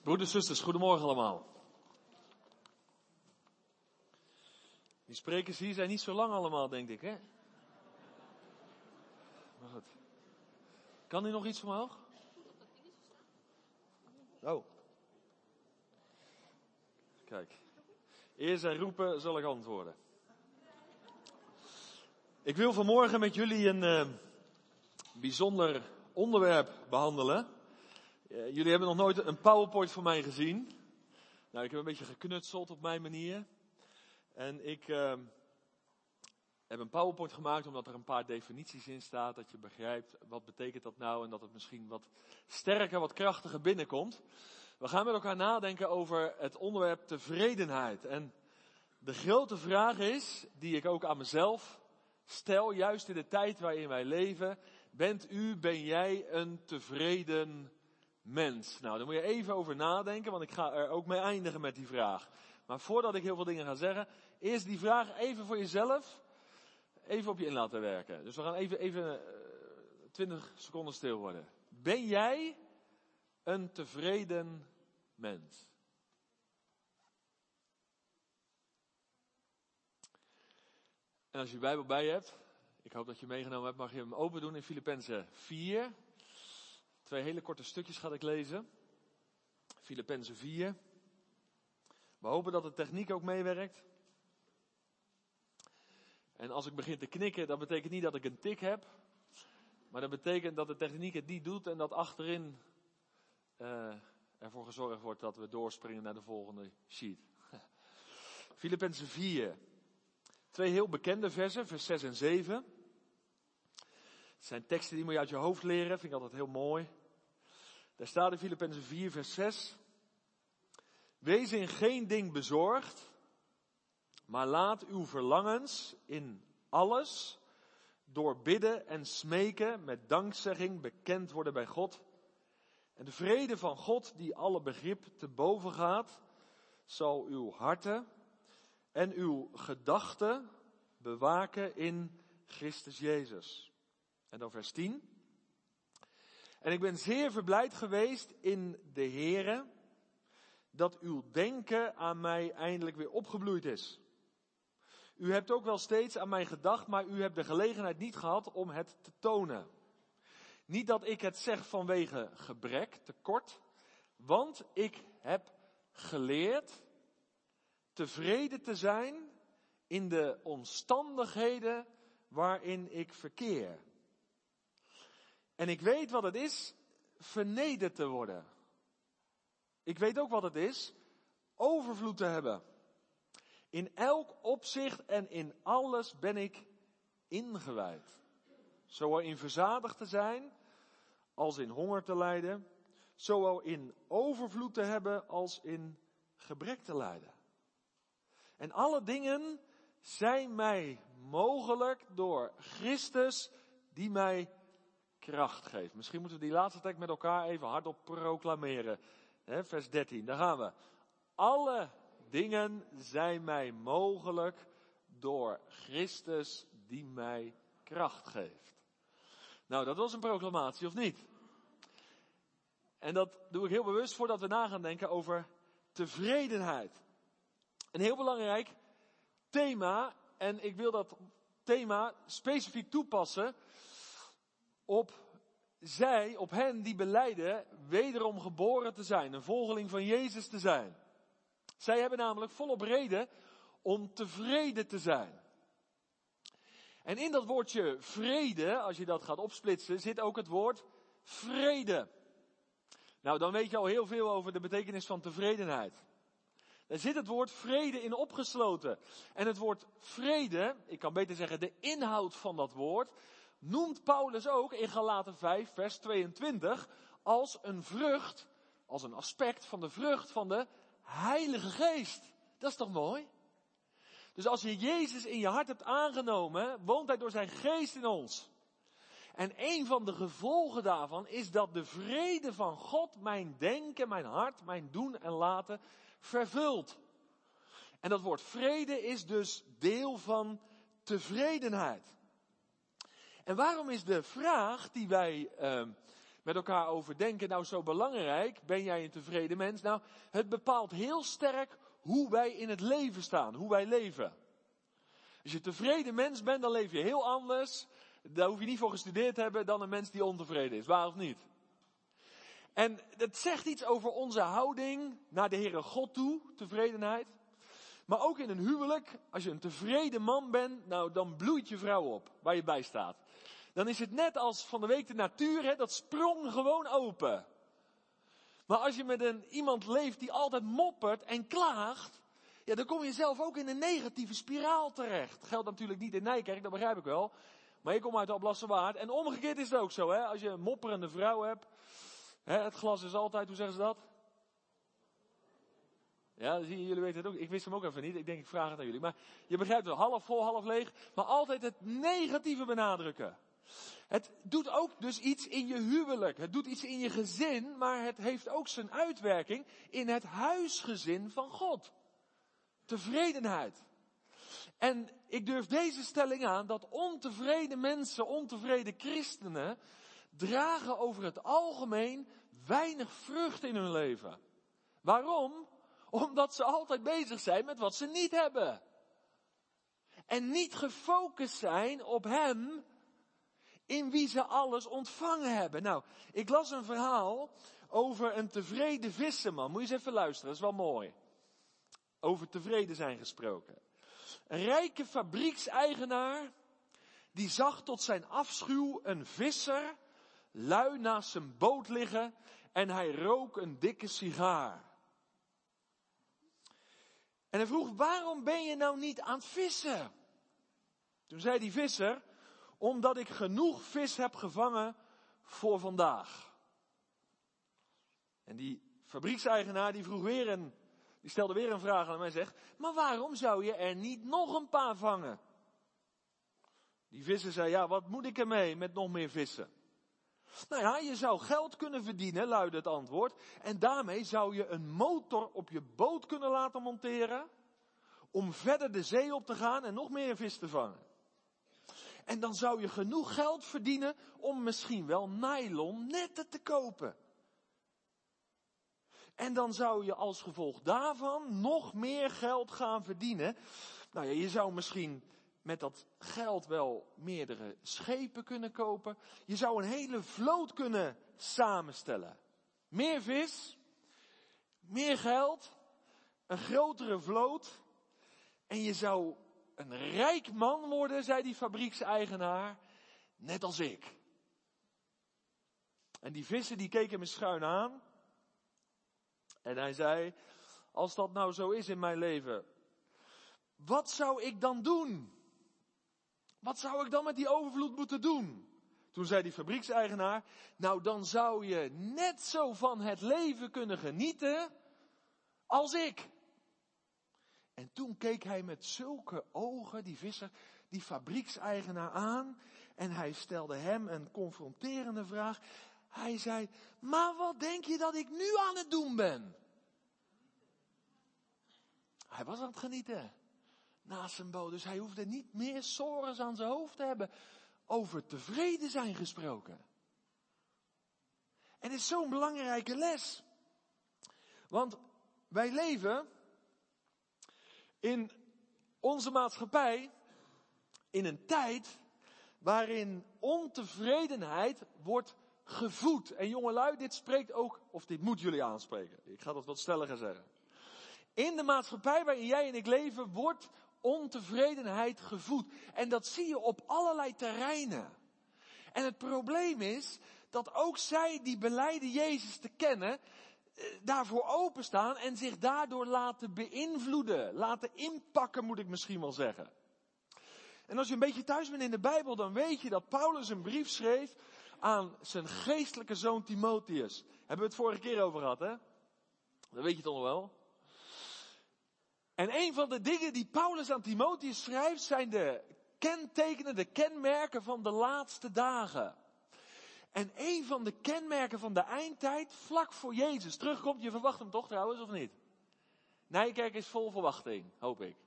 Broeders, zusters, goedemorgen allemaal. Die sprekers hier zijn niet zo lang allemaal, denk ik, hè? Maar goed. Kan u nog iets omhoog? Oh. Kijk. Eer zij roepen, zal ik antwoorden. Ik wil vanmorgen met jullie een bijzonder onderwerp behandelen. Jullie hebben nog nooit een PowerPoint van mij gezien. Nou, ik heb een beetje geknutseld op mijn manier. En ik heb een PowerPoint gemaakt omdat er een paar definities in staat. Dat je begrijpt, wat betekent dat nou? En dat het misschien wat sterker, wat krachtiger binnenkomt. We gaan met elkaar nadenken over het onderwerp tevredenheid. En de grote vraag is, die ik ook aan mezelf stel, juist in de tijd waarin wij leven. Ben jij een tevreden mens? Nou, daar moet je even over nadenken, want ik ga er ook mee eindigen met die vraag. Maar voordat ik heel veel dingen ga zeggen, eerst die vraag even voor jezelf, even op je in laten werken. Dus we gaan even 20 seconden stil worden. Ben jij een tevreden mens? En als je je Bijbel bij je hebt, ik hoop dat je meegenomen hebt, mag je hem open doen in Filippenzen 4. 2 hele korte stukjes ga ik lezen. Filippenzen 4. We hopen dat de techniek ook meewerkt. En als ik begin te knikken, dat betekent niet dat ik een tik heb. Maar dat betekent dat de techniek het niet doet en dat achterin ervoor gezorgd wordt dat we doorspringen naar de volgende sheet. Filippenzen 4. 2 heel bekende versen, vers 6 en 7. Het zijn teksten die moet je uit je hoofd leren, vind ik altijd heel mooi. Daar staat in Filippenzen 4, vers 6. Wees in geen ding bezorgd, maar laat uw verlangens in alles door bidden en smeken met dankzegging bekend worden bij God. En de vrede van God, die alle begrip te boven gaat, zal uw harten en uw gedachten bewaken in Christus Jezus. En dan vers 10. En ik ben zeer verblijd geweest in de Here dat uw denken aan mij eindelijk weer opgebloeid is. U hebt ook wel steeds aan mij gedacht, maar u hebt de gelegenheid niet gehad om het te tonen. Niet dat ik het zeg vanwege gebrek, tekort, want ik heb geleerd tevreden te zijn in de omstandigheden waarin ik verkeer. En ik weet wat het is vernederd te worden. Ik weet ook wat het is overvloed te hebben. In elk opzicht en in alles ben ik ingewijd. Zowel in verzadigd te zijn als in honger te lijden. Zowel in overvloed te hebben als in gebrek te lijden. En alle dingen zijn mij mogelijk door Christus die mij kracht geeft. Misschien moeten we die laatste tekst met elkaar even hardop proclameren. Vers 13, daar gaan we. Alle dingen zijn mij mogelijk door Christus die mij kracht geeft. Nou, dat was een proclamatie, of niet? En dat doe ik heel bewust voordat we na gaan denken over tevredenheid. Een heel belangrijk thema, en ik wil dat thema specifiek toepassen op hen die belijden wederom geboren te zijn, een volgeling van Jezus te zijn. Zij hebben namelijk volop reden om tevreden te zijn. En in dat woordje vrede, als je dat gaat opsplitsen, zit ook het woord vrede. Nou, dan weet je al heel veel over de betekenis van tevredenheid. Daar zit het woord vrede in opgesloten. En het woord vrede, ik kan beter zeggen de inhoud van dat woord, noemt Paulus ook in Galaten 5 vers 22 als een vrucht, als een aspect van de vrucht van de Heilige Geest. Dat is toch mooi? Dus als je Jezus in je hart hebt aangenomen, woont hij door zijn geest in ons. En een van de gevolgen daarvan is dat de vrede van God mijn denken, mijn hart, mijn doen en laten vervult. En dat woord vrede is dus deel van tevredenheid. En waarom is de vraag die wij met elkaar overdenken. Nou, zo belangrijk, ben jij een tevreden mens? Nou, het bepaalt heel sterk hoe wij in het leven staan, hoe wij leven. Als je een tevreden mens bent, dan leef je heel anders. Daar hoef je niet voor gestudeerd te hebben dan een mens die ontevreden is. Waar of niet? En het zegt iets over onze houding naar de Heere God toe, tevredenheid. Maar ook in een huwelijk, als je een tevreden man bent, nou dan bloeit je vrouw op, waar je bij staat. Dan is het net als van de week de natuur, hè, dat sprong gewoon open. Maar als je met iemand leeft die altijd moppert en klaagt, ja, dan kom je zelf ook in een negatieve spiraal terecht. Dat geldt natuurlijk niet in Nijkerk, dat begrijp ik wel. Maar ik kom uit de Alblasserwaard. En omgekeerd is het ook zo, hè. Als je een mopperende vrouw hebt, hè, het glas is altijd, hoe zeggen ze dat? Ja, zie je, jullie weten het ook. Ik wist hem ook even niet. Ik denk, ik vraag het aan jullie. Maar je begrijpt wel, half vol, half leeg. Maar altijd het negatieve benadrukken. Het doet ook dus iets in je huwelijk. Het doet iets in je gezin. Maar het heeft ook zijn uitwerking in het huisgezin van God. Tevredenheid. En ik durf deze stelling aan dat ontevreden mensen, ontevreden christenen, dragen over het algemeen weinig vrucht in hun leven. Waarom? Omdat ze altijd bezig zijn met wat ze niet hebben. En niet gefocust zijn op Hem, in wie ze alles ontvangen hebben. Nou, ik las een verhaal over een tevreden visserman. Moet je eens even luisteren, dat is wel mooi. Over tevreden zijn gesproken. Een rijke fabriekseigenaar, die zag tot zijn afschuw een visser lui naast zijn boot liggen en hij rook een dikke sigaar. En hij vroeg, waarom ben je nou niet aan het vissen? Toen zei die visser, omdat ik genoeg vis heb gevangen voor vandaag. En die fabriekseigenaar die stelde weer een vraag aan hem en zegt, maar waarom zou je er niet nog een paar vangen? Die visser zei, ja, wat moet ik ermee met nog meer vissen? Nou ja, je zou geld kunnen verdienen, luidde het antwoord. En daarmee zou je een motor op je boot kunnen laten monteren, om verder de zee op te gaan en nog meer vis te vangen. En dan zou je genoeg geld verdienen om misschien wel nylon netten te kopen. En dan zou je als gevolg daarvan nog meer geld gaan verdienen. Nou ja, je zou misschien met dat geld wel meerdere schepen kunnen kopen. Je zou een hele vloot kunnen samenstellen. Meer vis, meer geld, een grotere vloot. En je zou een rijk man worden, zei die fabriekseigenaar, net als ik. En die visser die keek hem eens schuin aan. En hij zei, als dat nou zo is in mijn leven, wat zou ik dan doen? Wat zou ik dan met die overvloed moeten doen? Toen zei die fabriekseigenaar, nou dan zou je net zo van het leven kunnen genieten als ik. En toen keek hij met zulke ogen, die visser, die fabriekseigenaar aan. En hij stelde hem een confronterende vraag. Hij zei, maar wat denk je dat ik nu aan het doen ben? Hij was aan het genieten naast zijn boot. Dus hij hoefde niet meer zorgen aan zijn hoofd te hebben. Over tevreden zijn gesproken. En het is zo'n belangrijke les. Want wij leven in onze maatschappij in een tijd waarin ontevredenheid wordt gevoed. En jongelui, dit spreekt ook, of dit moet jullie aanspreken. Ik ga dat wat stelliger zeggen. In de maatschappij waarin jij en ik leven wordt ontevredenheid gevoed. En dat zie je op allerlei terreinen. En het probleem is dat ook zij die belijden Jezus te kennen, daarvoor openstaan en zich daardoor laten beïnvloeden. Laten inpakken, moet ik misschien wel zeggen. En als je een beetje thuis bent in de Bijbel, dan weet je dat Paulus een brief schreef aan zijn geestelijke zoon Timotheus. Hebben we het vorige keer over gehad, hè? Dat weet je toch nog wel? En een van de dingen die Paulus aan Timotheus schrijft, zijn de kentekenen, de kenmerken van de laatste dagen. En een van de kenmerken van de eindtijd, vlak voor Jezus terugkomt, je verwacht hem toch trouwens, of niet? Nijkerk is vol verwachting, hoop ik.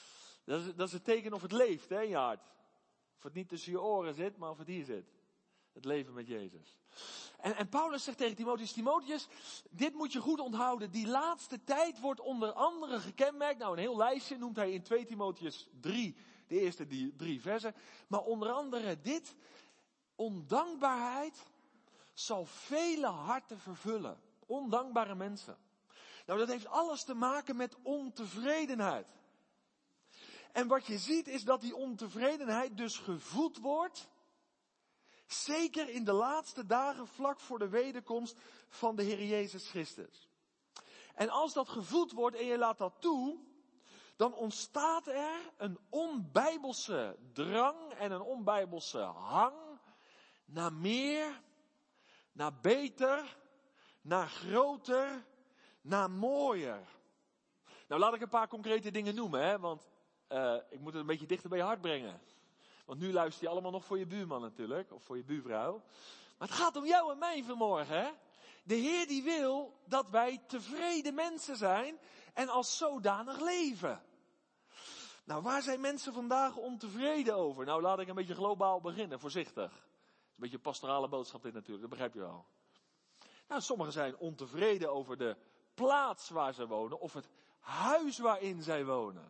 Dat is het teken of het leeft, hè, in je hart. Of het niet tussen je oren zit, maar of het hier zit. Het leven met Jezus. En Paulus zegt tegen Timotheus, Timotheus, dit moet je goed onthouden. Die laatste tijd wordt onder andere gekenmerkt. Nou, een heel lijstje noemt hij in 2 Timotheus 3, de eerste 3 versen. Maar onder andere dit, ondankbaarheid zal vele harten vervullen. Ondankbare mensen. Nou, dat heeft alles te maken met ontevredenheid. En wat je ziet is dat die ontevredenheid dus gevoed wordt. Zeker in de laatste dagen vlak voor de wederkomst van de Heer Jezus Christus. En als dat gevoed wordt en je laat dat toe, dan ontstaat er een onbijbelse drang en een onbijbelse hang naar meer, naar beter, naar groter, naar mooier. Nou, laat ik een paar concrete dingen noemen, hè, want ik moet het een beetje dichter bij je hart brengen. Want nu luister je allemaal nog voor je buurman natuurlijk, of voor je buurvrouw. Maar het gaat om jou en mij vanmorgen, hè. De Heer die wil dat wij tevreden mensen zijn en als zodanig leven. Nou, waar zijn mensen vandaag ontevreden over? Nou, laat ik een beetje globaal beginnen, voorzichtig. Het is een beetje een pastorale boodschap dit natuurlijk, dat begrijp je wel. Nou, sommigen zijn ontevreden over de plaats waar ze wonen of het huis waarin zij wonen.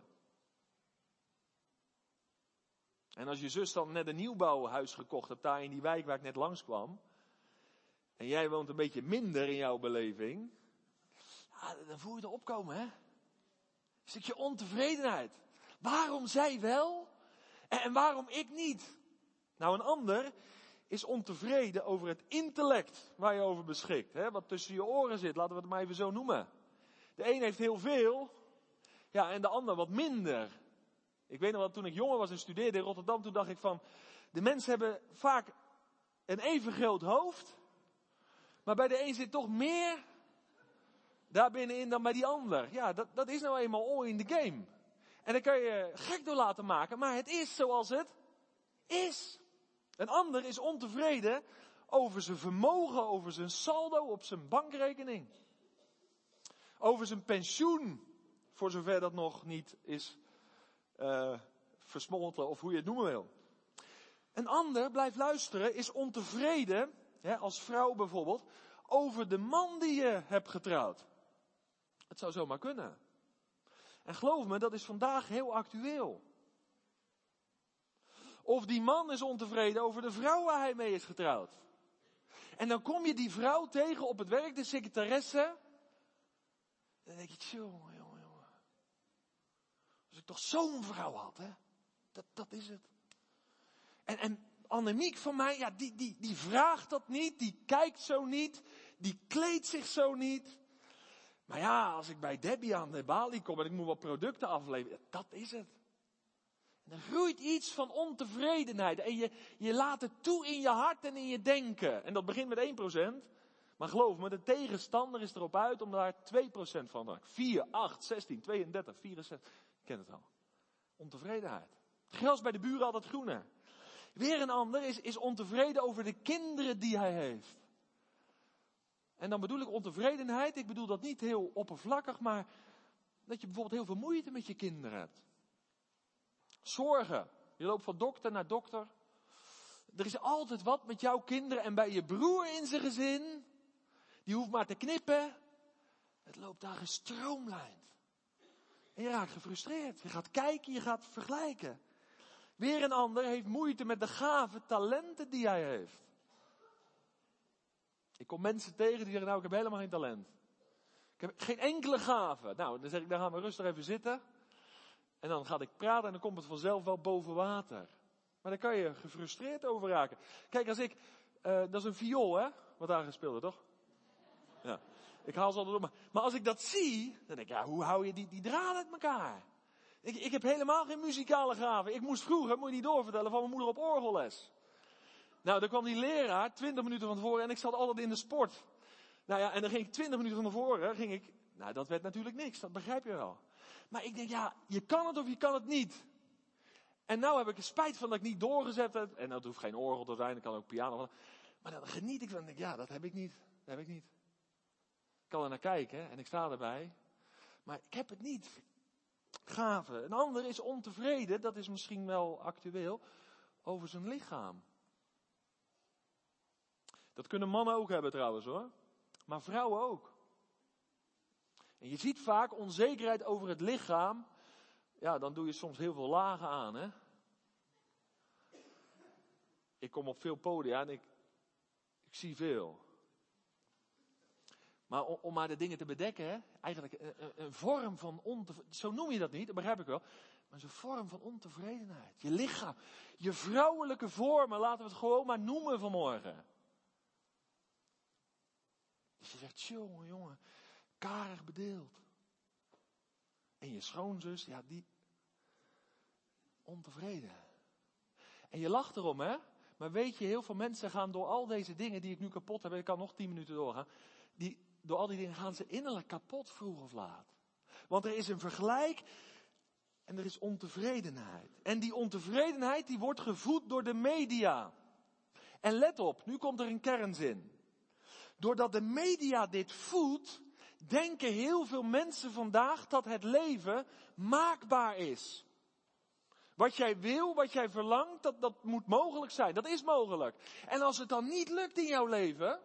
En als je zus dan net een nieuwbouwhuis gekocht hebt daar in die wijk waar ik net langs kwam. En jij woont een beetje minder in jouw beleving. Ja, dan voel je er opkomen, hè. Een stukje ontevredenheid. Waarom zij wel en waarom ik niet? Nou, een ander is ontevreden over het intellect waar je over beschikt. Hè, wat tussen je oren zit, laten we het maar even zo noemen. De een heeft heel veel, ja, en de ander wat minder. Ik weet nog wel, toen ik jonger was en studeerde in Rotterdam, toen dacht ik van, de mensen hebben vaak een even groot hoofd, maar bij de een zit toch meer daar binnenin dan bij die ander. Ja, dat is nou eenmaal all in the game. En daar kan je gek door laten maken, maar het is zoals het is. Een ander is ontevreden over zijn vermogen, over zijn saldo op zijn bankrekening. Over zijn pensioen, voor zover dat nog niet is versmolten of hoe je het noemen wil. Een ander, blijft luisteren, is ontevreden, hè, als vrouw bijvoorbeeld, over de man die je hebt getrouwd. Het zou zomaar kunnen. En geloof me, dat is vandaag heel actueel. Of die man is ontevreden over de vrouw waar hij mee is getrouwd. En dan kom je die vrouw tegen op het werk, de secretaresse. En dan denk je, jongen. Als ik toch zo'n vrouw had, hè. Dat is het. En Annemiek van mij, ja, die vraagt dat niet, die kijkt zo niet, die kleedt zich zo niet. Maar ja, als ik bij Debbie aan de balie kom en ik moet wat producten afleveren, dat is het. En er groeit iets van ontevredenheid en je laat het toe in je hart en in je denken. En dat begint met 1%. Maar geloof me, de tegenstander is erop uit om daar 2% van te maken. 4, 8, 16, 32, 64. Je kent het al. Ontevredenheid. Het gras bij de buren altijd groener. Weer een ander is ontevreden over de kinderen die hij heeft. En dan bedoel ik ontevredenheid. Ik bedoel dat niet heel oppervlakkig, maar dat je bijvoorbeeld heel veel moeite met je kinderen hebt. Zorgen. Je loopt van dokter naar dokter. Er is altijd wat met jouw kinderen en bij je broer in zijn gezin. Die hoeft maar te knippen. Het loopt daar gestroomlijnd. En je raakt gefrustreerd. Je gaat kijken, je gaat vergelijken. Weer een ander heeft moeite met de gave talenten die hij heeft. Ik kom mensen tegen die zeggen, nou ik heb helemaal geen talent. Ik heb geen enkele gave. Nou, dan zeg ik, dan gaan we rustig even zitten. En dan ga ik praten en dan komt het vanzelf wel boven water. Maar daar kan je gefrustreerd over raken. Kijk, als ik, dat is een viool hè, wat daar gespeeld wordt, toch? Ja. Ik haal ze altijd op. Maar als ik dat zie, dan denk ik, ja, hoe hou je die draad uit elkaar? Ik heb helemaal geen muzikale gave. Ik moest vroeger, moet je niet doorvertellen, van mijn moeder op orgelles. Nou, dan kwam die leraar 20 minuten van tevoren en ik zat altijd in de sport. Nou ja, en dan ging ik 20 minuten van tevoren, nou dat werd natuurlijk niks, dat begrijp je wel. Maar ik denk, ja, je kan het of je kan het niet. En nou heb ik er spijt van dat ik niet doorgezet heb. En dat hoeft geen orgel te zijn, dat kan ook piano. Maar dan geniet ik van, denk ik, ja, dat heb ik niet. Dat heb ik niet. Ik kan er naar kijken en ik sta erbij. Maar ik heb het niet. Gave. Een ander is ontevreden, dat is misschien wel actueel, over zijn lichaam. Dat kunnen mannen ook hebben trouwens hoor. Maar vrouwen ook. En je ziet vaak onzekerheid over het lichaam. Ja, dan doe je soms heel veel lagen aan, hè. Ik kom op veel podia en ik zie veel. Maar om maar de dingen te bedekken, hè, eigenlijk een vorm van ontevredenheid. Zo noem je dat niet, dat begrijp ik wel. Maar een vorm van ontevredenheid. Je lichaam, je vrouwelijke vormen, laten we het gewoon maar noemen vanmorgen. Dus je zegt, jongen, karig bedeeld. En je schoonzus, ja, die ontevreden. En je lacht erom, hè? Maar weet je, heel veel mensen gaan door al deze dingen die ik nu kapot heb, ik kan nog 10 minuten doorgaan. Door al die dingen gaan ze innerlijk kapot, vroeg of laat. Want er is een vergelijk en er is ontevredenheid. En die ontevredenheid die wordt gevoed door de media. En let op, nu komt er een kernzin. Doordat de media dit voedt, denken heel veel mensen vandaag dat het leven maakbaar is. Wat jij wil, wat jij verlangt, dat moet mogelijk zijn. Dat is mogelijk. En als het dan niet lukt in jouw leven,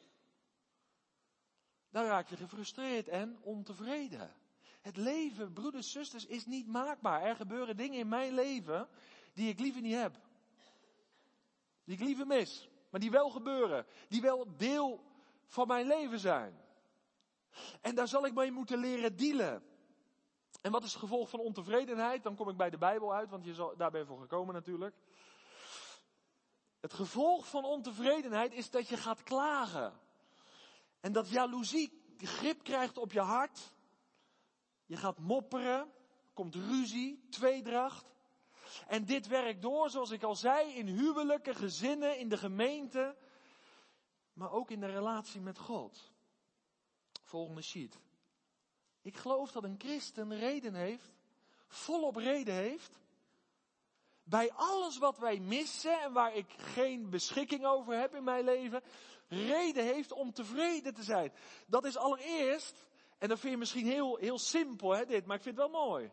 dan raak je gefrustreerd en ontevreden. Het leven, broeders, zusters, is niet maakbaar. Er gebeuren dingen in mijn leven die ik liever niet heb. Die ik liever mis. Maar die wel gebeuren. Die wel deel van mijn leven zijn. En daar zal ik mee moeten leren dealen. En wat is het gevolg van ontevredenheid? Dan kom ik bij de Bijbel uit, want daar ben je voor gekomen natuurlijk. Het gevolg van ontevredenheid is dat je gaat klagen. En dat jaloezie grip krijgt op je hart. Je gaat mopperen, komt ruzie, tweedracht. En dit werkt door, zoals ik al zei, in huwelijken, gezinnen, in de gemeente. Maar ook in de relatie met God. Volgende sheet. Ik geloof dat een christen reden heeft, volop reden heeft, bij alles wat wij missen en waar ik geen beschikking over heb in mijn leven, reden heeft om tevreden te zijn. Dat is allereerst, en dat vind je misschien heel simpel hè, dit, maar ik vind het wel mooi.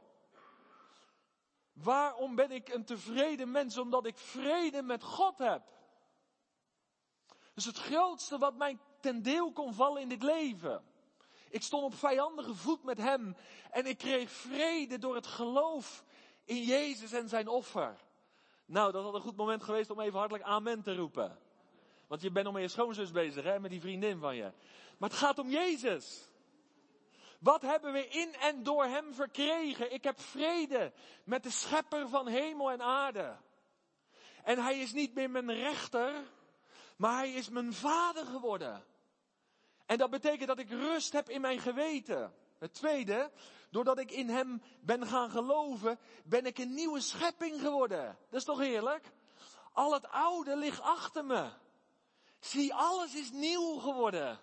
Waarom ben ik een tevreden mens? Omdat ik vrede met God heb. Dus het grootste wat mij ten deel kon vallen in dit leven. Ik stond op vijandige voet met hem en ik kreeg vrede door het geloof in Jezus en zijn offer. Nou, dat had een goed moment geweest om even hartelijk amen te roepen. Want je bent nog met je schoonzus bezig, hè, met die vriendin van je. Maar het gaat om Jezus. Wat hebben we in en door hem verkregen? Ik heb vrede met de schepper van hemel en aarde. En hij is niet meer mijn rechter, maar hij is mijn vader geworden. En dat betekent dat ik rust heb in mijn geweten. Het tweede, doordat ik in hem ben gaan geloven, ben ik een nieuwe schepping geworden. Dat is toch heerlijk? Al het oude ligt achter me. Zie, alles is nieuw geworden.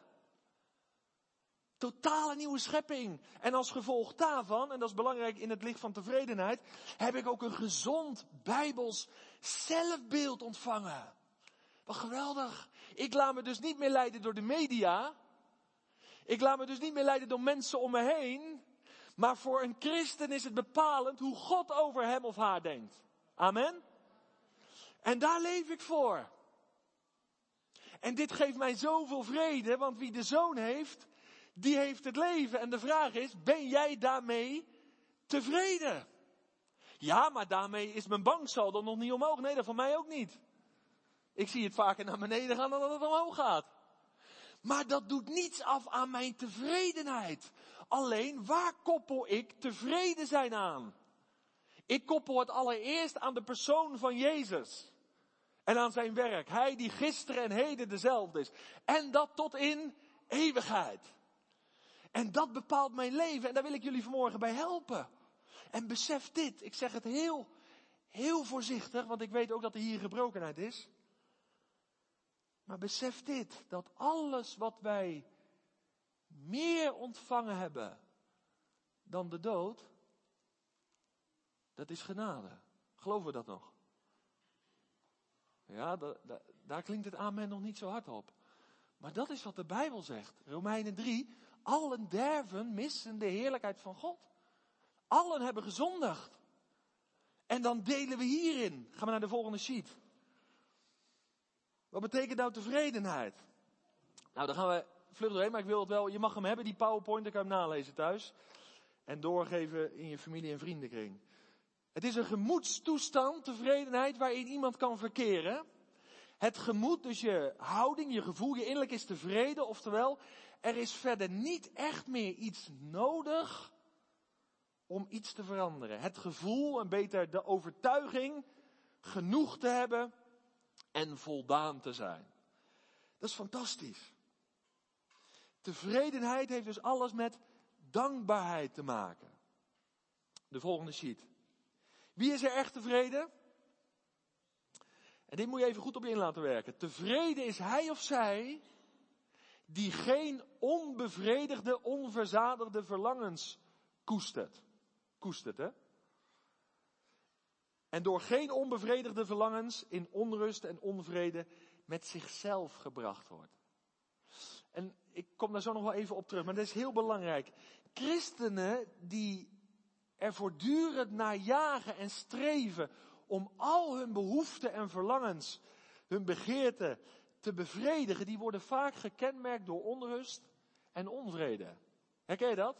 Totale nieuwe schepping. En als gevolg daarvan, en dat is belangrijk in het licht van tevredenheid, heb ik ook een gezond Bijbels zelfbeeld ontvangen. Wat geweldig. Ik laat me dus niet meer leiden door de media. Ik laat me dus niet meer leiden door mensen om me heen. Maar voor een christen is het bepalend hoe God over hem of haar denkt. Amen. En daar leef ik voor. En dit geeft mij zoveel vrede, want wie de Zoon heeft, die heeft het leven. En de vraag is, ben jij daarmee tevreden? Ja, maar daarmee is mijn banksaldo nog niet omhoog. Nee, dat van mij ook niet. Ik zie het vaker naar beneden gaan dan dat het omhoog gaat. Maar dat doet niets af aan mijn tevredenheid. Alleen, waar koppel ik tevreden zijn aan? Ik koppel het allereerst aan de persoon van Jezus. En aan zijn werk. Hij die gisteren en heden dezelfde is. En dat tot in eeuwigheid. En dat bepaalt mijn leven. En daar wil ik jullie vanmorgen bij helpen. En besef dit. Ik zeg het heel voorzichtig. Want ik weet ook dat er hier gebrokenheid is. Maar besef dit. Dat alles wat wij meer ontvangen hebben dan de dood. Dat is genade. Geloven we dat nog? Ja, daar klinkt het amen nog niet zo hard op. Maar dat is wat de Bijbel zegt. Romeinen 3. Allen derven missen de heerlijkheid van God. Allen hebben gezondigd. En dan delen we hierin. Gaan we naar de volgende sheet. Wat betekent nou tevredenheid? Nou, daar gaan we vlug doorheen, maar ik wil het wel, je mag hem hebben, die PowerPoint, dan kan je hem nalezen thuis. En doorgeven in je familie- en vriendenkring. Het is een gemoedstoestand, tevredenheid, waarin iemand kan verkeren. Het gemoed, dus je houding, je gevoel, je innerlijk is tevreden. Oftewel, er is verder niet echt meer iets nodig om iets te veranderen. Het gevoel, en beter de overtuiging, genoeg te hebben en voldaan te zijn. Dat is fantastisch. Tevredenheid heeft dus alles met dankbaarheid te maken. De volgende sheet. Wie is er echt tevreden? En dit moet je even goed op je in laten werken. Tevreden is hij of zij die geen onbevredigde, onverzadigde verlangens koestert. Koestert, hè? En door geen onbevredigde verlangens in onrust en onvrede met zichzelf gebracht wordt. En ik kom daar zo nog wel even op terug, maar dat is heel belangrijk. Christenen die er voortdurend naar jagen en streven om al hun behoeften en verlangens, hun begeerten te bevredigen, die worden vaak gekenmerkt door onrust en onvrede. Herken je dat?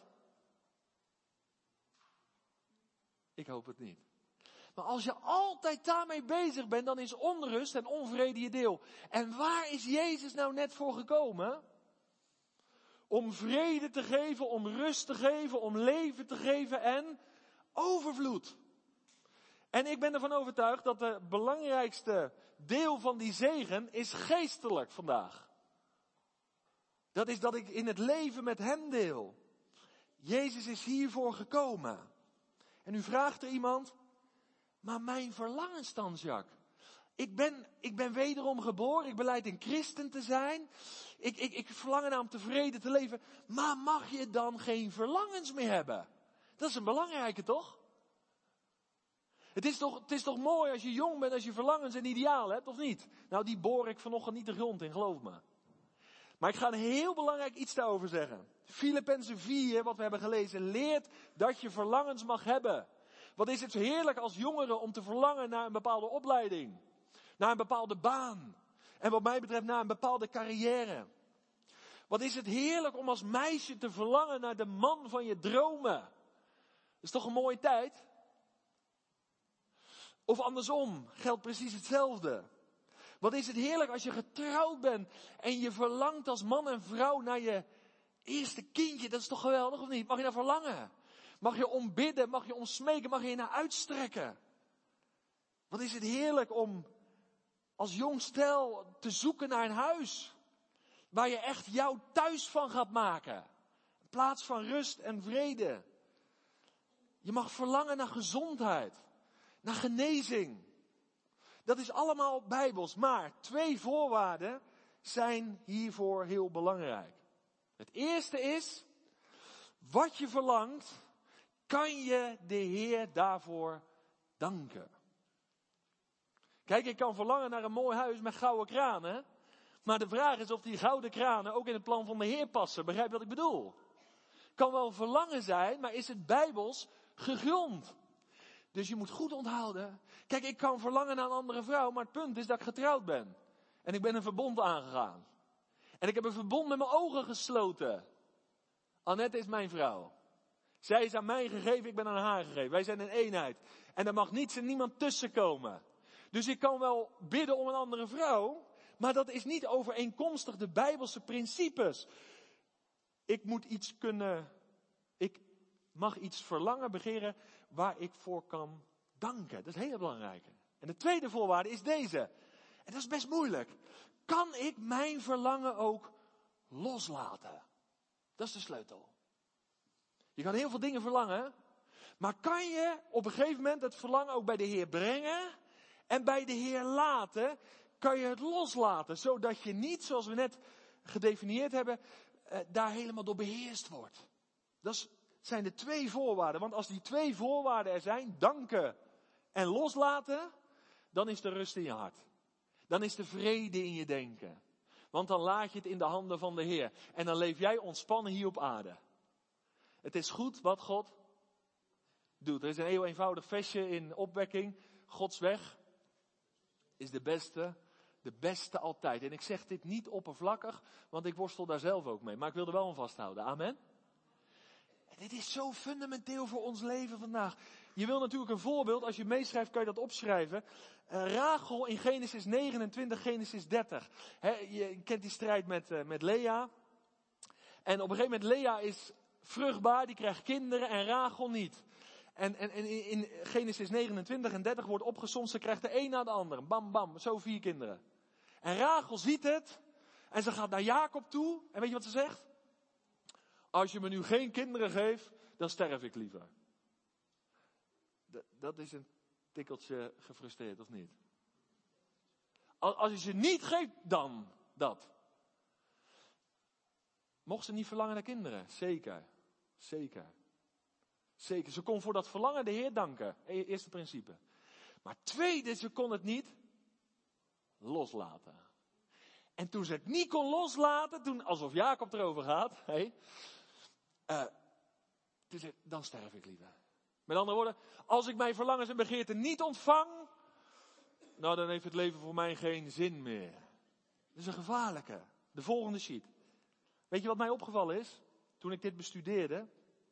Ik hoop het niet. Maar als je altijd daarmee bezig bent, dan is onrust en onvrede je deel. En waar is Jezus nou net voor gekomen? Om vrede te geven, om rust te geven, om leven te geven en overvloed. En ik ben ervan overtuigd dat de belangrijkste deel van die zegen is geestelijk vandaag. Dat is dat ik in het leven met hem deel. Jezus is hiervoor gekomen. En nu vraagt er iemand, maar mijn verlangens dan, Jacques? Ik ben wederom geboren, ik belijd een christen te zijn. Ik verlang naar om tevreden te leven. Maar mag je dan geen verlangens meer hebben? Dat is een belangrijke, toch? Het is toch mooi als je jong bent, als je verlangens en idealen hebt, of niet? Nou, die boor ik vanochtend niet de grond in, geloof me. Maar ik ga een heel belangrijk iets daarover zeggen. Filippenzen 4, wat we hebben gelezen, leert dat je verlangens mag hebben. Wat is het heerlijk als jongere om te verlangen naar een bepaalde opleiding. Naar een bepaalde baan. En wat mij betreft naar een bepaalde carrière. Wat is het heerlijk om als meisje te verlangen naar de man van je dromen. Dat is toch een mooie tijd? Of andersom, geldt precies hetzelfde. Wat is het heerlijk als je getrouwd bent en je verlangt als man en vrouw naar je eerste kindje. Dat is toch geweldig of niet? Mag je naar verlangen? Mag je om bidden? Mag je om smeken? Mag je naar uitstrekken? Wat is het heerlijk om als jong stel te zoeken naar een huis. Waar je echt jouw thuis van gaat maken. Een plaats van rust en vrede. Je mag verlangen naar gezondheid. Naar genezing. Dat is allemaal bijbels. Maar 2 voorwaarden zijn hiervoor heel belangrijk. Het eerste is, wat je verlangt, kan je de Heer daarvoor danken. Kijk, ik kan verlangen naar een mooi huis met gouden kranen. Maar de vraag is of die gouden kranen ook in het plan van de Heer passen. Begrijp je wat ik bedoel? Kan wel verlangen zijn, maar is het bijbels gegrond? Dus je moet goed onthouden. Kijk, ik kan verlangen naar een andere vrouw, maar het punt is dat ik getrouwd ben. En ik ben een verbond aangegaan. En ik heb een verbond met mijn ogen gesloten. Annette is mijn vrouw. Zij is aan mij gegeven, ik ben aan haar gegeven. Wij zijn een eenheid. En er mag niets en niemand tussenkomen. Dus ik kan wel bidden om een andere vrouw, maar dat is niet overeenkomstig de Bijbelse principes. Ik mag iets verlangen, begeren, waar ik voor kan danken. Dat is heel belangrijk. En de tweede voorwaarde is deze. En dat is best moeilijk. Kan ik mijn verlangen ook loslaten? Dat is de sleutel. Je kan heel veel dingen verlangen, maar kan je op een gegeven moment het verlangen ook bij de Heer brengen en bij de Heer laten? Kan je het loslaten, zodat je niet, zoals we net gedefinieerd hebben, daar helemaal door beheerst wordt. Dat zijn de 2 voorwaarden. Want als die 2 voorwaarden er zijn, danken en loslaten, dan is er rust in je hart. Dan is er vrede in je denken. Want dan laat je het in de handen van de Heer. En dan leef jij ontspannen hier op aarde. Het is goed wat God doet. Er is een heel eenvoudig versje in opwekking. Gods weg is de beste. de beste altijd. En ik zeg dit niet oppervlakkig, want ik worstel daar zelf ook mee. Maar ik wil er wel aan vasthouden. Amen? En dit is zo fundamenteel voor ons leven vandaag. Je wil natuurlijk een voorbeeld, als je meeschrijft kan je dat opschrijven. Rachel in Genesis 29, Genesis 30. Je kent die strijd met Lea. En op een gegeven moment, Lea is vruchtbaar, die krijgt kinderen en Rachel niet. En in Genesis 29 en 30 wordt opgesomd, ze krijgt de een na de ander. Bam, bam, zo 4 kinderen. En Rachel ziet het en ze gaat naar Jacob toe. En weet je wat ze zegt? Als je me nu geen kinderen geeft, dan sterf ik liever. Dat is een tikkeltje gefrustreerd, of niet? Als je ze niet geeft, dan dat. Mocht ze niet verlangen naar kinderen? Zeker. Zeker. Zeker. Ze kon voor dat verlangen de Heer danken. Eerste principe. Maar tweede, ze kon het niet loslaten. En toen ze het niet kon loslaten, toen alsof Jacob erover gaat, toen zei, dan sterf ik liever. Met andere woorden, als ik mijn verlangens en begeerten niet ontvang, nou dan heeft het leven voor mij geen zin meer. Dat is een gevaarlijke. De volgende sheet. Weet je wat mij opgevallen is, toen ik dit bestudeerde?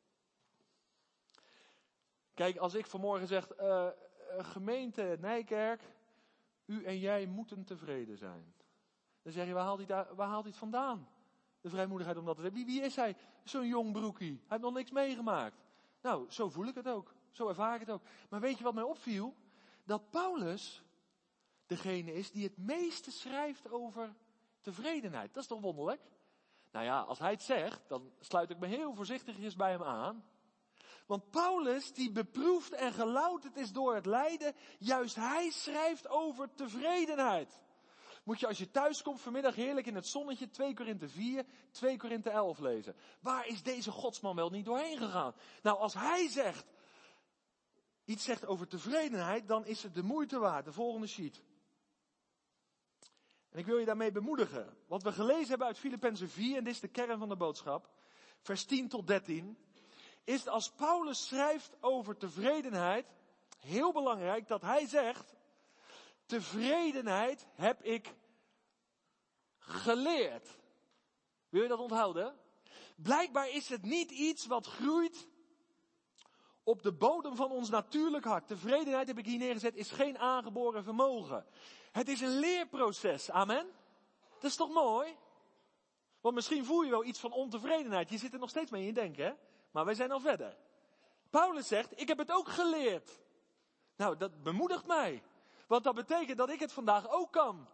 Kijk, als ik vanmorgen zeg, gemeente Nijkerk, u en jij moeten tevreden zijn. Dan zeg je, waar haalt hij het vandaan? De vrijmoedigheid om dat te zeggen. Wie is hij? Zo'n jong broekie. Hij heeft nog niks meegemaakt. Nou, zo voel ik het ook. Zo ervaar ik het ook. Maar weet je wat mij opviel? Dat Paulus degene is die het meeste schrijft over tevredenheid. Dat is toch wonderlijk? Nou ja, als hij het zegt, dan sluit ik me heel voorzichtigjes bij hem aan. Want Paulus, die beproefd en gelouterd is door het lijden, juist hij schrijft over tevredenheid. Moet je als je thuis komt vanmiddag heerlijk in het zonnetje 2 Korinthe 4, 2 Korinthe 11 lezen. Waar is deze godsman wel niet doorheen gegaan? Nou, als hij iets zegt over tevredenheid, dan is het de moeite waard. De volgende sheet. En ik wil je daarmee bemoedigen. Wat we gelezen hebben uit Filippenzen 4, en dit is de kern van de boodschap, vers 10 tot 13, is als Paulus schrijft over tevredenheid, heel belangrijk dat hij zegt, tevredenheid heb ik geleerd. Wil je dat onthouden? Blijkbaar is het niet iets wat groeit op de bodem van ons natuurlijk hart. Tevredenheid, heb ik hier neergezet, is geen aangeboren vermogen. Het is een leerproces. Amen? Dat is toch mooi? Want misschien voel je wel iets van ontevredenheid. Je zit er nog steeds mee in je denken, hè? Maar wij zijn al verder. Paulus zegt, ik heb het ook geleerd. Nou, dat bemoedigt mij. Want dat betekent dat ik het vandaag ook kan.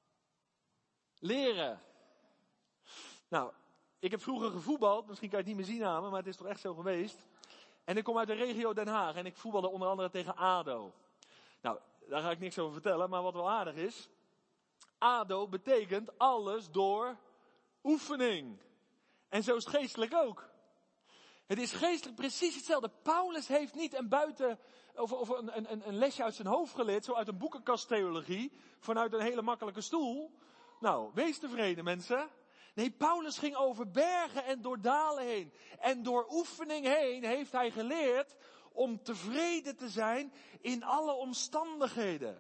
Leren. Nou, ik heb vroeger gevoetbald. Misschien kan je het niet meer zien aan me, maar het is toch echt zo geweest. En ik kom uit de regio Den Haag. En ik voetbalde onder andere tegen ADO. Nou, daar ga ik niks over vertellen. Maar wat wel aardig is. ADO betekent alles door oefening. En zo is het geestelijk ook. Het is geestelijk precies hetzelfde. Paulus heeft niet een lesje uit zijn hoofd geleerd, zo uit een boekenkasttheologie, vanuit een hele makkelijke stoel. Nou, wees tevreden mensen. Nee, Paulus ging over bergen en door dalen heen. En door oefening heen heeft hij geleerd om tevreden te zijn in alle omstandigheden.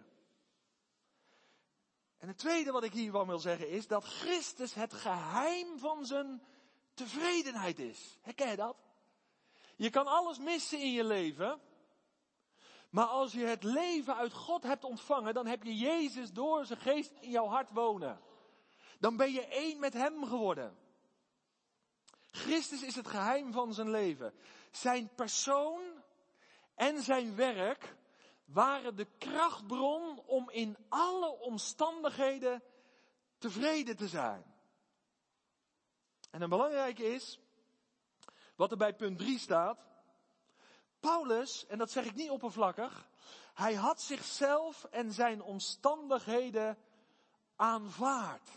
En het tweede wat ik hiervan wil zeggen is dat Christus het geheim van zijn tevredenheid is. Herken je dat? Je kan alles missen in je leven. Maar als je het leven uit God hebt ontvangen, dan heb je Jezus door zijn geest in jouw hart wonen. Dan ben je één met hem geworden. Christus is het geheim van zijn leven. Zijn persoon en zijn werk waren de krachtbron om in alle omstandigheden tevreden te zijn. En een belangrijke is, wat er bij punt 3 staat. Paulus, en dat zeg ik niet oppervlakkig, hij had zichzelf en zijn omstandigheden aanvaard.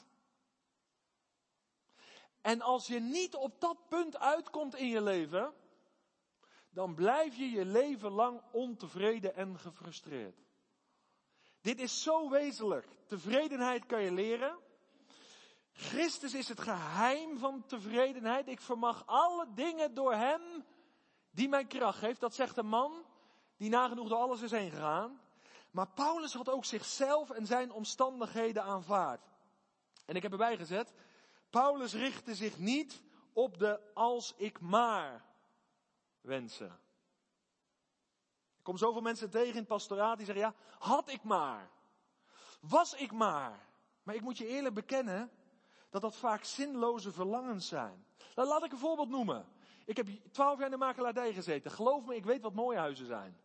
En als je niet op dat punt uitkomt in je leven, dan blijf je je leven lang ontevreden en gefrustreerd. Dit is zo wezenlijk. Tevredenheid kan je leren. Christus is het geheim van tevredenheid. Ik vermag alle dingen door hem die mij kracht geeft. Dat zegt een man die nagenoeg door alles is heen gegaan. Maar Paulus had ook zichzelf en zijn omstandigheden aanvaard. En ik heb erbij gezet, Paulus richtte zich niet op de als ik maar wensen. Ik kom zoveel mensen tegen in het pastoraat die zeggen, ja, had ik maar. Was ik maar. Maar ik moet je eerlijk bekennen dat dat vaak zinloze verlangens zijn. Nou, laat ik een voorbeeld noemen. Ik heb 12 jaar in de makelaardij gezeten. Geloof me, ik weet wat mooie huizen zijn.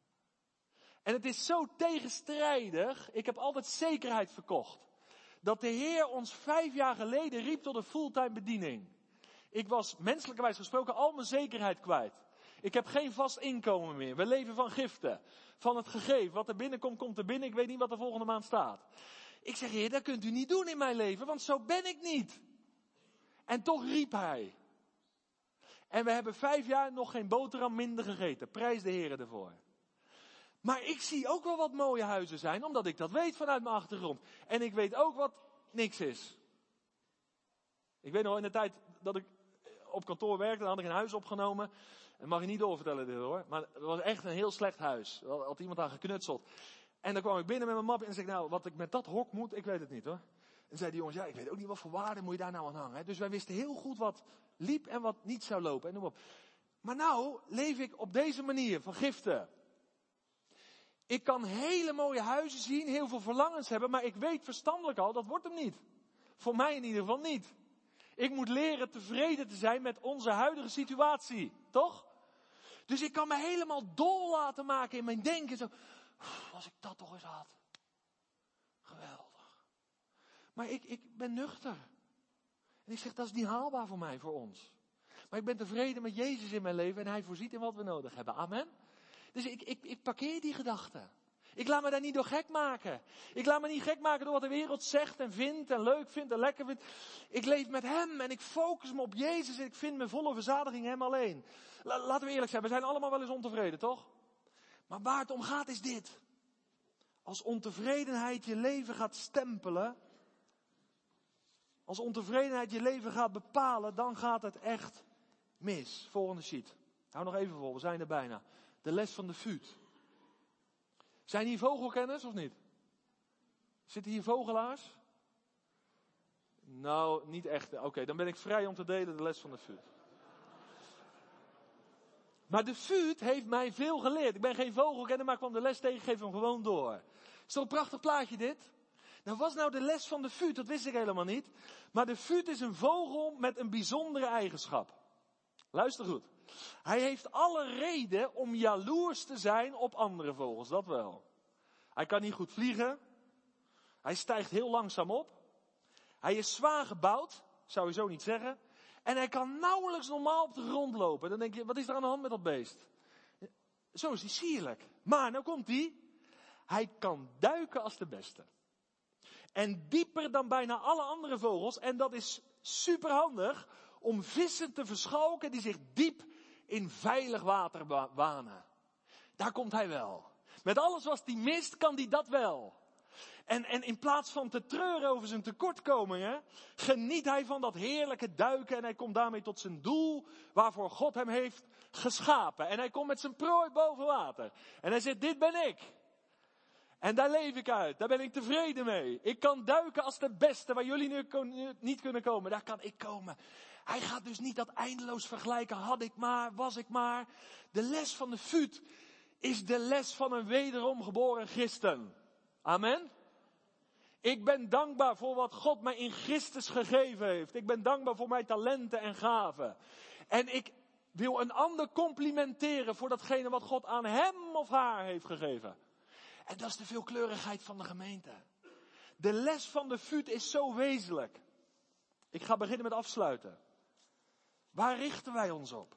En het is zo tegenstrijdig. Ik heb altijd zekerheid verkocht. Dat de Heer ons 5 jaar geleden riep tot een fulltime bediening. Ik was menselijkerwijs gesproken al mijn zekerheid kwijt. Ik heb geen vast inkomen meer. We leven van giften. Van het gegeven. Wat er binnenkomt, komt er binnen. Ik weet niet wat er volgende maand staat. Ik zeg, Heer, dat kunt u niet doen in mijn leven, want zo ben ik niet. En toch riep hij. En we hebben 5 jaar nog geen boterham minder gegeten. Prijs de Heer ervoor. Maar ik zie ook wel wat mooie huizen zijn, omdat ik dat weet vanuit mijn achtergrond. En ik weet ook wat niks is. Ik weet nog in de tijd dat ik op kantoor werkte, dan had ik een huis opgenomen. Dat mag je niet doorvertellen dit hoor. Maar het was echt een heel slecht huis. Er had iemand aan geknutseld. En dan kwam ik binnen met mijn map en zei ik, nou, wat ik met dat hok moet, ik weet het niet hoor. En zei die jongens, ja, ik weet ook niet wat voor waarde moet je daar nou aan hangen. Hè? Dus wij wisten heel goed wat liep en wat niet zou lopen. En noem op. Maar nou leef ik op deze manier van giften. Ik kan hele mooie huizen zien, heel veel verlangens hebben, maar ik weet verstandelijk al, dat wordt hem niet. Voor mij in ieder geval niet. Ik moet leren tevreden te zijn met onze huidige situatie, toch? Dus ik kan me helemaal dol laten maken in mijn denken. Zo, als ik dat toch eens had. Geweldig. Maar ik ben nuchter. En ik zeg, dat is niet haalbaar voor mij, voor ons. Maar ik ben tevreden met Jezus in mijn leven en hij voorziet in wat we nodig hebben. Amen. Dus ik parkeer die gedachten. Ik laat me daar niet door gek maken. Ik laat me niet gek maken door wat de wereld zegt en vindt en leuk vindt en lekker vindt. Ik leef met hem en ik focus me op Jezus en ik vind mijn volle verzadiging hem alleen. Laten we eerlijk zijn, we zijn allemaal wel eens ontevreden, toch? Maar waar het om gaat is dit. Als ontevredenheid je leven gaat stempelen, als ontevredenheid je leven gaat bepalen, dan gaat het echt mis. Volgende sheet. Hou nog even vol, we zijn er bijna. De les van de FUUT. Zijn hier vogelkenners of niet? Zitten hier vogelaars? Nou, niet echt. Oké, dan ben ik vrij om te delen de les van de FUUT. Maar de FUUT heeft mij veel geleerd. Ik ben geen vogelkenner, maar ik kwam de les tegen, geef hem gewoon door. Is toch een prachtig plaatje dit? Nou, wat is nou de les van de FUUT? Dat wist ik helemaal niet. Maar de FUUT is een vogel met een bijzondere eigenschap. Luister goed. Hij heeft alle reden om jaloers te zijn op andere vogels, dat wel. Hij kan niet goed vliegen. Hij stijgt heel langzaam op. Hij is zwaar gebouwd, zou je zo niet zeggen. En hij kan nauwelijks normaal op de grond lopen. Dan denk je, wat is er aan de hand met dat beest? Zo is hij sierlijk. Maar, nou komt hij. Hij kan duiken als de beste. En dieper dan bijna alle andere vogels. En dat is superhandig om vissen te verschalken die zich diep in veilig water wanen. Daar komt hij wel. Met alles wat hij mist, kan hij dat wel. En in plaats van te treuren over zijn tekortkomingen, geniet hij van dat heerlijke duiken en hij komt daarmee tot zijn doel waarvoor God hem heeft geschapen. En hij komt met zijn prooi boven water. En hij zegt, dit ben ik. En daar leef ik uit. Daar ben ik tevreden mee. Ik kan duiken als de beste waar jullie nu niet kunnen komen. Daar kan ik komen. Hij gaat dus niet dat eindeloos vergelijken. Had ik maar, was ik maar. De les van de FUUT is de les van een wederom geboren christen. Amen. Ik ben dankbaar voor wat God mij in Christus gegeven heeft. Ik ben dankbaar voor mijn talenten en gaven. En ik wil een ander complimenteren voor datgene wat God aan hem of haar heeft gegeven. En dat is de veelkleurigheid van de gemeente. De les van de FUUT is zo wezenlijk. Ik ga beginnen met afsluiten. Waar richten wij ons op?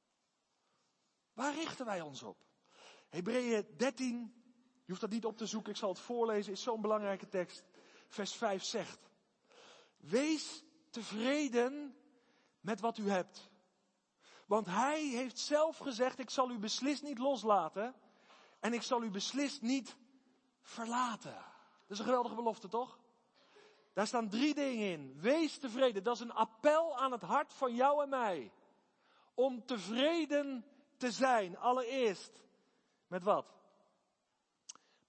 Waar richten wij ons op? Hebreeën 13, je hoeft dat niet op te zoeken, ik zal het voorlezen, is zo'n belangrijke tekst. Vers 5 zegt, wees tevreden met wat u hebt. Want hij heeft zelf gezegd, ik zal u beslist niet loslaten en ik zal u beslist niet verlaten. Dat is een geweldige belofte, toch? Daar staan 3 dingen in. Wees tevreden, dat is een appel aan het hart van jou en mij. Om tevreden te zijn, allereerst. Met wat?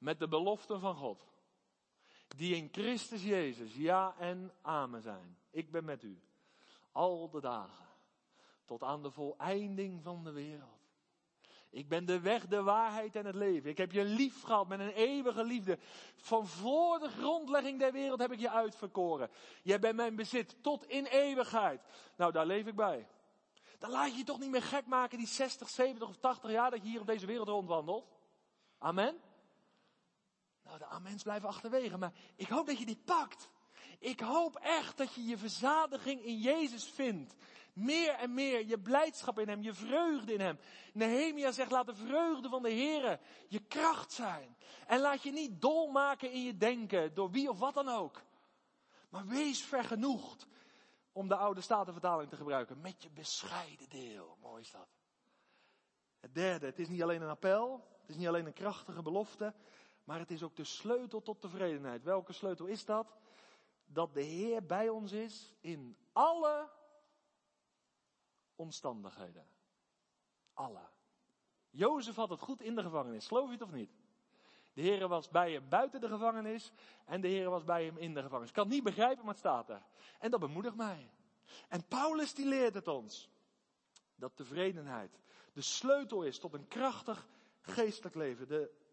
met de beloften van God. Die in Christus Jezus ja en amen zijn. Ik ben met u. Al de dagen. Tot aan de voleinding van de wereld. Ik ben de weg, de waarheid en het leven. Ik heb je lief gehad met een eeuwige liefde. Van voor de grondlegging der wereld heb ik je uitverkoren. Jij bent mijn bezit tot in eeuwigheid. Nou, daar leef ik bij. Dan laat je je toch niet meer gek maken die 60, 70 of 80 jaar dat je hier op deze wereld rondwandelt. Amen. Nou, de amens blijven achterwege, maar ik hoop dat je dit pakt. Ik hoop echt dat je je verzadiging in Jezus vindt. Meer en meer, je blijdschap in hem, je vreugde in hem. Nehemia zegt, laat de vreugde van de Heere je kracht zijn. En laat je niet dol maken in je denken, door wie of wat dan ook. Maar wees vergenoegd, om de oude Statenvertaling te gebruiken, met je bescheiden deel. Mooi is dat. Het derde, het is niet alleen een appel, het is niet alleen een krachtige belofte, maar het is ook de sleutel tot tevredenheid. Welke sleutel is dat? Dat de Heer bij ons is in alle omstandigheden. Alle. Jozef had het goed in de gevangenis, geloof je het of niet? De Heer was bij hem buiten de gevangenis en de Heer was bij hem in de gevangenis. Ik kan het niet begrijpen, maar het staat er. En dat bemoedigt mij. En Paulus die leert het ons. Dat tevredenheid de sleutel is tot een krachtig geestelijk leven.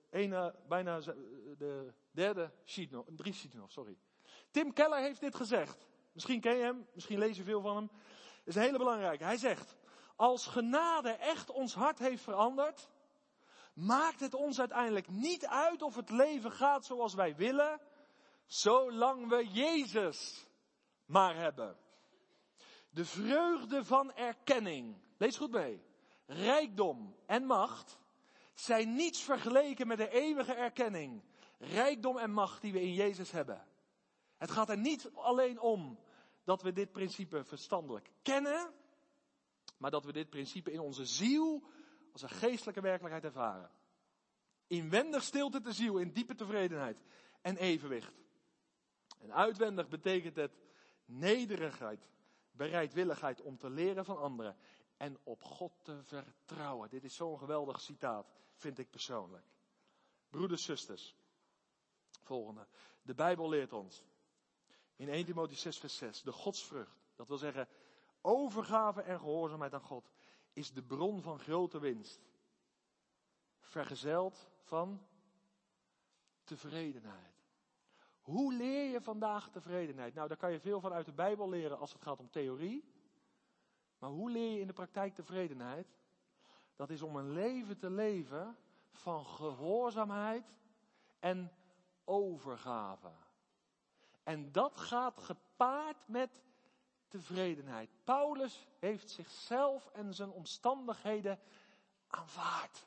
De derde sheet nog, 3 sheet nog, sorry. Tim Keller heeft dit gezegd. Misschien ken je hem, misschien lees je veel van hem. Dat is een hele belangrijke. Hij zegt, als genade echt ons hart heeft veranderd, maakt het ons uiteindelijk niet uit of het leven gaat zoals wij willen, zolang we Jezus maar hebben. De vreugde van erkenning, lees goed mee, rijkdom en macht zijn niets vergeleken met de eeuwige erkenning, rijkdom en macht die we in Jezus hebben. Het gaat er niet alleen om dat we dit principe verstandelijk kennen, maar dat we dit principe in onze ziel als een geestelijke werkelijkheid ervaren. Inwendig stilt het de ziel in diepe tevredenheid en evenwicht. En uitwendig betekent het nederigheid, bereidwilligheid om te leren van anderen en op God te vertrouwen. Dit is zo'n geweldig citaat, vind ik persoonlijk. Broeders, zusters, volgende. De Bijbel leert ons in 1 Timotheüs 6 vers 6, de godsvrucht, dat wil zeggen overgave en gehoorzaamheid aan God, is de bron van grote winst. Vergezeld van tevredenheid. Hoe leer je vandaag tevredenheid? Nou, daar kan je veel van uit de Bijbel leren als het gaat om theorie. Maar hoe leer je in de praktijk tevredenheid? Dat is om een leven te leven van gehoorzaamheid en overgave. En dat gaat gepaard met tevredenheid. Paulus heeft zichzelf en zijn omstandigheden aanvaard.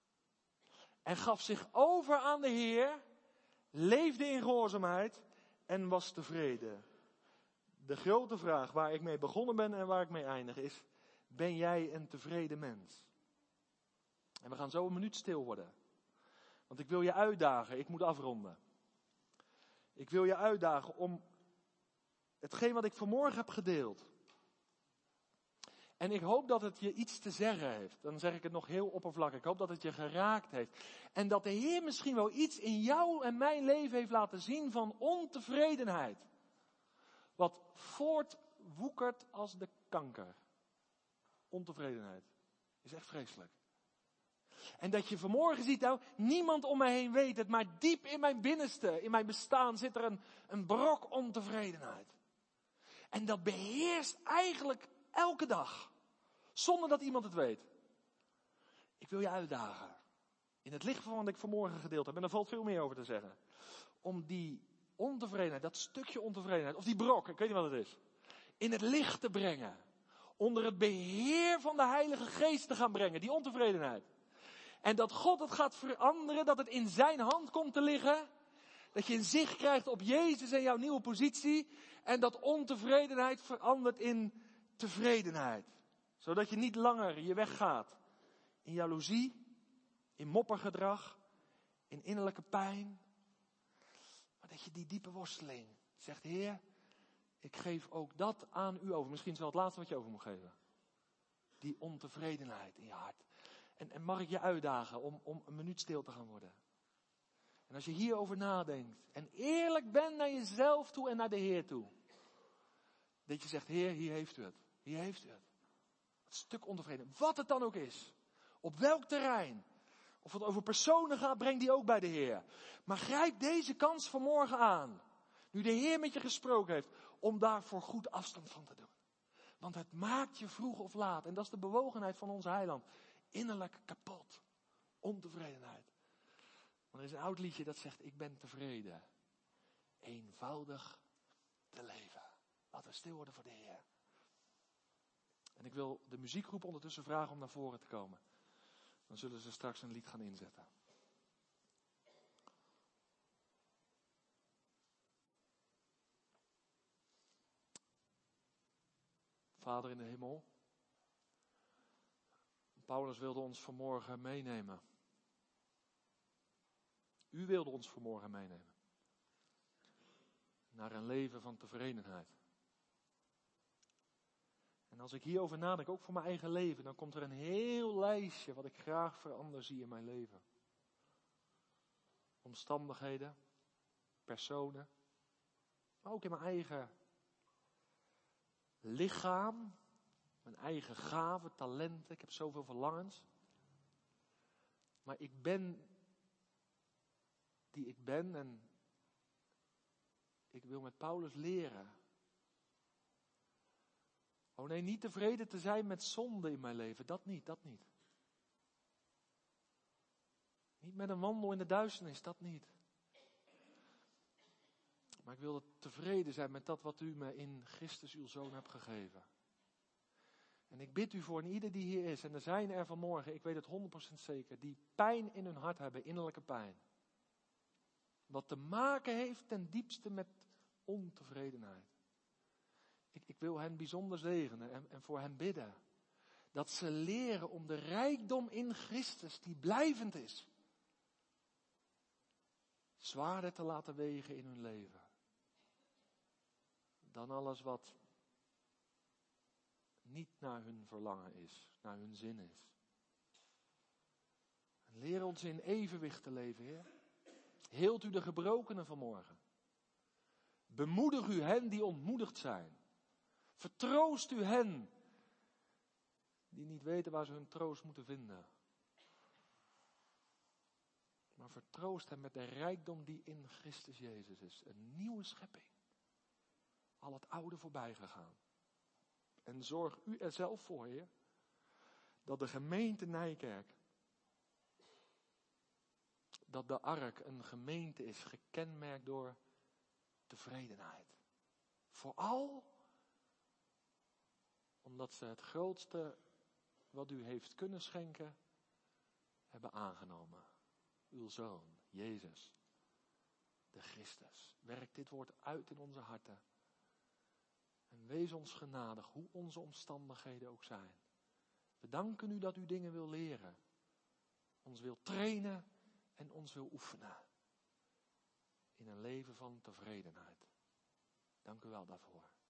En gaf zich over aan de Heer, leefde in gehoorzaamheid en was tevreden. De grote vraag waar ik mee begonnen ben en waar ik mee eindig is, ben jij een tevreden mens? En we gaan zo een minuut stil worden. Want ik wil je uitdagen, ik moet afronden. Ik wil je uitdagen om hetgeen wat ik vanmorgen heb gedeeld. En ik hoop dat het je iets te zeggen heeft. Dan zeg ik het nog heel oppervlakkig. Ik hoop dat het je geraakt heeft. En dat de Heer misschien wel iets in jou en mijn leven heeft laten zien van ontevredenheid. Wat voortwoekert als de kanker. Ontevredenheid. Is echt vreselijk. En dat je vanmorgen ziet, nou, niemand om mij heen weet het, maar diep in mijn binnenste, in mijn bestaan zit er een brok ontevredenheid. En dat beheerst eigenlijk elke dag. Zonder dat iemand het weet. Ik wil je uitdagen. In het licht van wat ik vanmorgen gedeeld heb. En daar valt veel meer over te zeggen. Om die ontevredenheid, dat stukje ontevredenheid. Of die brok, ik weet niet wat het is. In het licht te brengen. Onder het beheer van de Heilige Geest te gaan brengen. Die ontevredenheid. En dat God het gaat veranderen. Dat het in zijn hand komt te liggen. Dat je een zicht krijgt op Jezus en jouw nieuwe positie. En dat ontevredenheid verandert in tevredenheid. Zodat je niet langer je weg gaat in jaloezie, in moppergedrag, in innerlijke pijn. Maar dat je die diepe worsteling zegt, Heer, ik geef ook dat aan u over. Misschien is het wel het laatste wat je over moet geven. Die ontevredenheid in je hart. En mag ik je uitdagen om een minuut stil te gaan worden. En als je hierover nadenkt en eerlijk bent naar jezelf toe en naar de Heer toe. Dat je zegt, Heer, hier heeft u het. Hier heeft u het. Het stuk ontevreden. Wat het dan ook is. Op welk terrein. Of het over personen gaat, breng die ook bij de Heer. Maar grijp deze kans vanmorgen aan. Nu de Heer met je gesproken heeft. Om daar voor goed afstand van te doen. Want het maakt je vroeg of laat. En dat is de bewogenheid van onze heiland. Innerlijk kapot. Ontevredenheid. Want er is een oud liedje dat zegt, ik ben tevreden. Eenvoudig te leven. Laten we stil worden voor de Heer. En ik wil de muziekgroep ondertussen vragen om naar voren te komen. Dan zullen ze straks een lied gaan inzetten. Vader in de hemel. Paulus wilde ons vanmorgen meenemen. U wilde ons vanmorgen meenemen. Naar een leven van tevredenheid. En als ik hierover nadenk, ook voor mijn eigen leven, dan komt er een heel lijstje wat ik graag verander zie in mijn leven. Omstandigheden, personen, maar ook in mijn eigen lichaam, mijn eigen gaven, talenten. Ik heb zoveel verlangens. Maar ik ben die ik ben en ik wil met Paulus leren. Oh nee, niet tevreden te zijn met zonde in mijn leven. Dat niet, dat niet. Niet met een wandel in de duisternis, dat niet. Maar ik wil tevreden zijn met dat wat u me in Christus uw Zoon hebt gegeven. En ik bid u voor een ieder die hier is, en er zijn er vanmorgen, ik weet het 100% zeker, die pijn in hun hart hebben, innerlijke pijn. Wat te maken heeft ten diepste met ontevredenheid. Ik wil hen bijzonder zegenen en voor hen bidden. Dat ze leren om de rijkdom in Christus, die blijvend is, zwaarder te laten wegen in hun leven. Dan alles wat niet naar hun verlangen is, naar hun zin is. En leer ons in evenwicht te leven, Heer. Heelt u de gebrokenen vanmorgen. Bemoedig u hen die ontmoedigd zijn. Vertroost u hen die niet weten waar ze hun troost moeten vinden. Maar vertroost hen met de rijkdom die in Christus Jezus is. Een nieuwe schepping. Al het oude voorbij gegaan. En zorg u er zelf voor, Heer, dat de gemeente Nijkerk, dat de ark een gemeente is gekenmerkt door tevredenheid. Vooral omdat ze het grootste wat u heeft kunnen schenken, hebben aangenomen. Uw Zoon, Jezus, de Christus. Werk dit woord uit in onze harten. En wees ons genadig, hoe onze omstandigheden ook zijn. We danken u dat u dingen wil leren. Ons wil trainen en ons wil oefenen. In een leven van tevredenheid. Dank u wel daarvoor.